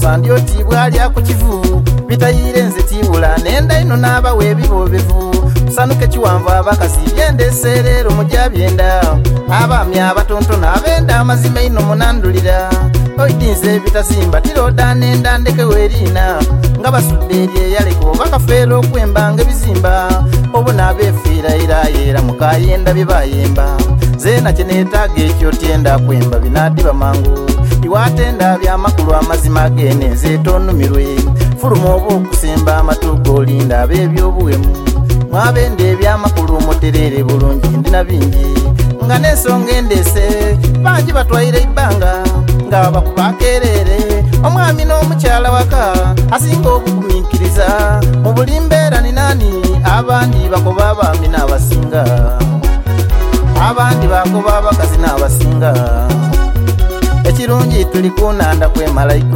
kusa ndioti bwalya ku kivu bitayire nze tibula nenda ino n'abawa ebibobevu sanuke kiwanvu abakazi byendeserero mujja byenda abaami abatontona abenda amazima ino munandulira oidinze bitazimba tiroda nenda ndeke werina nga basudde eryeyaleko bakafeera okwembanga ebizimba obona abefiirayirayera mukayenda bye bayemba zena kyeneetaaga ekyo tyenda kwemba binadiba mangu iwatenda byamakulu amazima gene nze tonumirwe fuluma oba okusemba amatugo olinda ab'ebyobuwemu mwabende ebyamakulu muterere bulungi ndina bingi nga n'ensonga endeese bangi batwaire ibbanga nga bakubakerere omwami n'omukyala waka asinga obugumiikiriza mu buli mbeera ni nani abandi bakoba abaami n'abasinga abandi bakoba abakazi n'abasinga ekirungi tuli kunanda kwemalayiko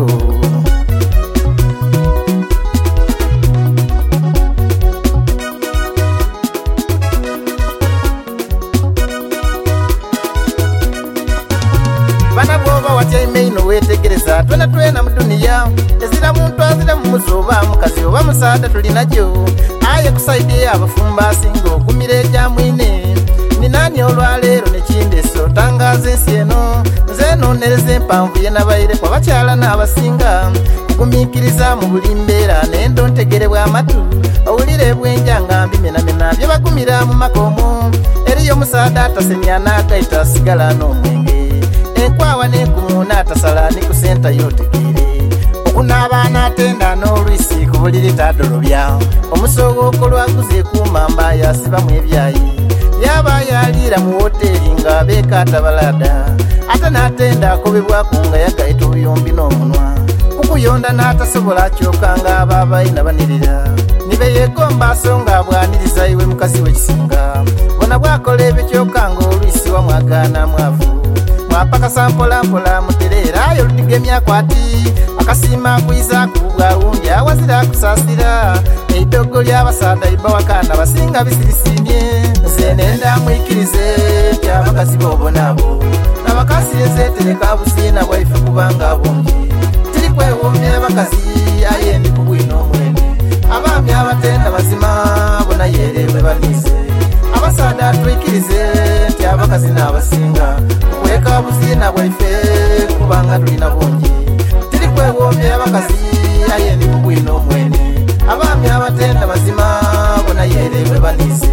bana bwoba watyaime ino wetegereza twena mu duniya ezira muntu azira mu muzoba mukazi oba musaada tulinajo aye kusaidie abafumba asinga okumira ejamwine ni nani olwaleero nekindeso tangaza ensi eno nze nonereza empanvu ye nabaire kwa bakyala n'abasinga kugumiikiriza mu buli mbeera nendo ntegerebwa amatu owulire bwenja nga mbimenamena bye bagumira mu makomo eriyo omusaada atasemya n'agaita asigala n'omwenge enkwawa n'enkumuna atasala ni ku senta yotegere okunaaba atenda n'olwisi ku buliri tadolobya omusogooko lwaguze kumamba yasibamu ebyayi yaba yaliira mu woteri nga beekata balada ate n'atenda akobebwaku nga yagaita obuyombi n'omunwa kukuyonda n'atasobola kyokka nga abaabayina banirira nibeyeegomba so nga abwaniriza iwe mukazi w'ekisinga bona bwakola ebikyokka nga olwisi wamwagaana mwavu mwapakasa mpolampola mutereera ayo ludigemyakwati akasiima kuyizaku bwawundi awazira kusaasira eidogo ly'abasaada iba wakaana basinga bisirisiimye nze nenda mwikirize tyabakazi boobonabo nabakasi ezetereka busiina bwaife kubanga bungi tiri kwewoomya bakazi aye ndi kubwina omwene abaami abatenda bazima bona yerebwe banize abasaada twikirize tyabakazi n'abasinga kukweka busiina bwaife kubanga tulina bungi tiri kwewoomya bakazi aye ndi kubwina omwene abaami abatenda bazima bona yerebwe banize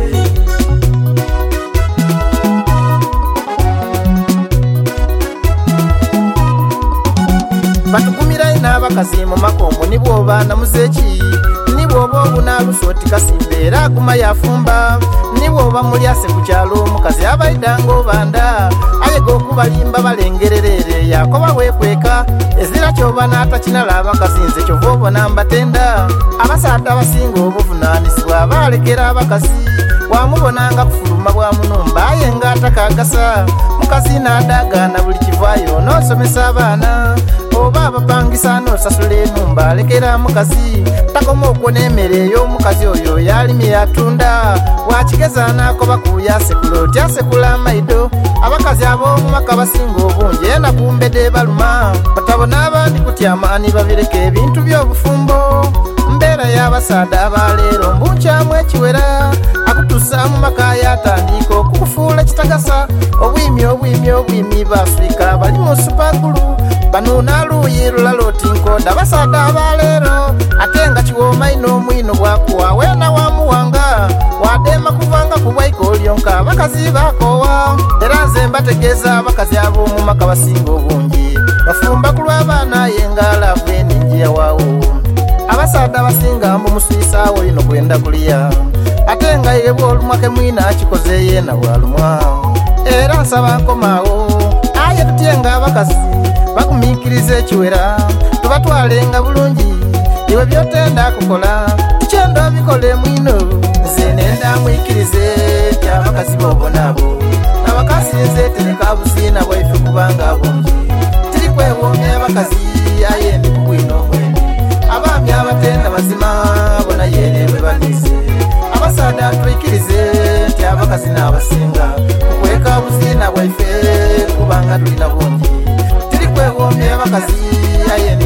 batukumira n'abakazi mu makombo nibwoba namuzeeki nibwoba obunaalusa oti kasimba era aguma yafumba nibwoba mulyase ku kyalo omukazi abaidanga obanda ayega okubalimba balengererere yakoba weekweka ezira kyoba n'atakinala abakazi nze kyova obona mbatenda abasaada abasinga obuvunaanyizibwa balekera abakazi wamubonanga kufuluma bwa munumba aye nga atakagasa mukazi n'adagaana buli kivaayo n'osomesa abaana oba abapangisa n'osasula enumba alekera mukazi takoma okuwona emmere ey'omukazi oyo yalimi yatunda wakigeza n'akoba kuyasekula otyasekula amaido abakazi ab'omumaka basinga obungi ena kumbedde baluma batabona abandi kutyamaani babireka ebintu by'obufumbo mbeera y'abasaada abaleero mbunkyamu ekiwera akutuusa mu maka yatandika okukufuula kitagasa obwimi baafrika bali mu supagulu banuuna luuyi lulala oti nkoda abasaada abaleero ate nga kiwooma ino omwino gwakuwa weena wamuwanga wadeema kuvanga ku bwaiko lyonka abakazi bakoowa era nze mbategeeza abakazi ab'omu maka basinga obungi bafumba ku lw'abaana yengaalaavu eninjiya waawo abasaada basinga mbu muswisaawo ino kwenda kulya ate nga yebwa olumwake mwina akikoze yeena bwalumwa era nsaba nkomaawo aye tutyenga abakazi bakumiikiriza ekiwera tubatwalenga bulungi iwe byotenda kukola tukyenda bikole mwino nze nenda mwikirize tyabakazi boobonabo nabakazi nze tereka busiina bwaife kubanga bungi tiri kwewoomya abakazi aye ndi kubwina omwene abaami abatenda mazima bona yerebwe banize abasaada twikirize tyabakazi n'abasinga kukweka busiina bwaife kubanga tulina bungi tiri kwewoomya abakazi aye